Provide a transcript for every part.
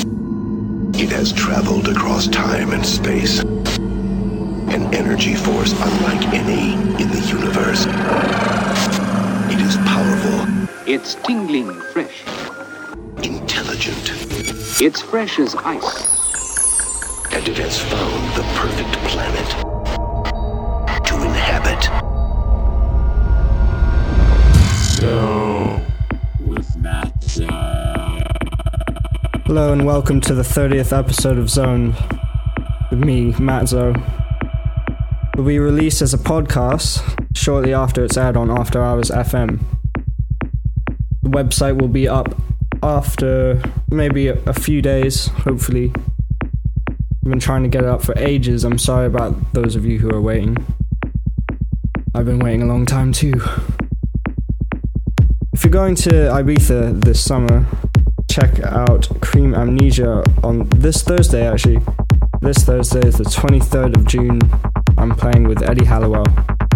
It has traveled across time and space. An energy force unlike any in the universe. It is powerful. It's tingling fresh. Intelligent. It's fresh as ice. And it has found the perfect planet to inhabit. Zo with Matt Zo. Hello and welcome to the 30th episode of Zone with me, Matt Zo. It will be released as a podcast shortly after it's aired on After Hours FM. The website will be up after maybe a few days, hopefully. I've been trying to get it up for ages. I'm sorry about those of you who are waiting. I've been waiting a long time too. If you're going to Ibiza this summer, check out Cream Amnesia on this Thursday actually. This Thursday is the 23rd of June. I'm playing with Eddie Halliwell.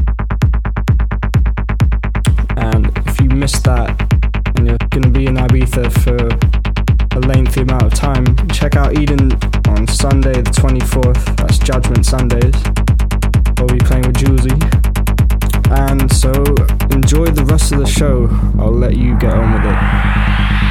And if you missed that and you're going to be in Ibiza for a lengthy amount of time, check out Eden on Sunday the 24th. That's Judgment Sundays. We'll be playing with Julesy. And so enjoy the rest of the show. I'll let you get on with it.